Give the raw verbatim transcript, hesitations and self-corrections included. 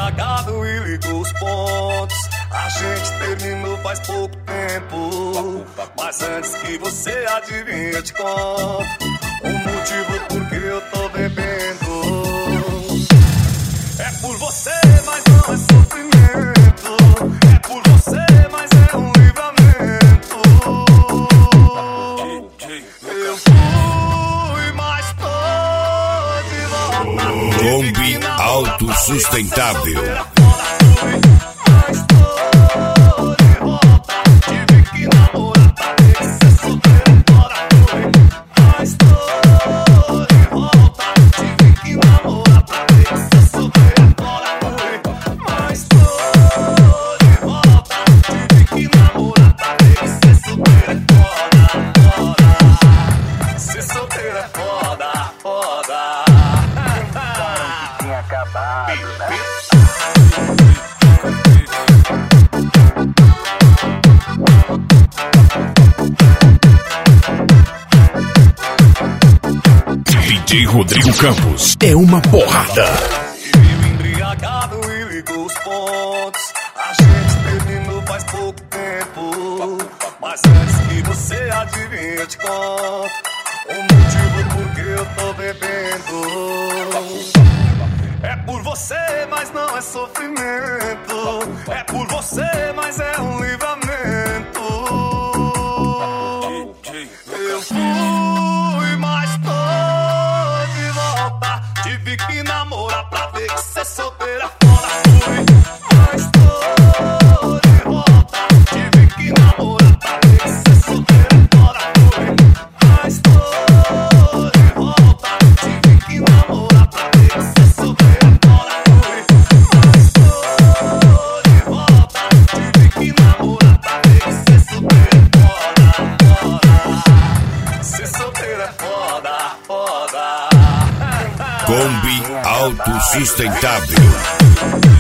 embriagado e ligou os pontos. A gente terminou faz pouco tempo, mas antes que você adivinhe eu te conto o motivo por que eu tô bebendo. É por você, mas não é sofrimento. É por você, mas é um livramento. Eu fui, mas tô de volta. Kombi autossustentável. D J Rodrigo Campos é uma porrada. E embriagado e ligou os pontos. A gente terminou faz pouco tempo, mas antes que você adivinhe eu te conto o motivo por que eu tô bebendo. É por você, mas não é sofrimento. É por você, mas é um livramento. Eu fui, mas tô de volta. Tive que namorar pra ver que ser solteira é foda. Fui, mas tô de volta. Tive que namorar pra ver que ser solteira é foda. Fui, mas tô de volta. Tive que namorar pra ver que ser solteira é foda. Fui, mas tô de volta. Tive que namorar pra ver que ser solteira é foda, foda. Ser solteira é foda, foda. Kombi autossustentável.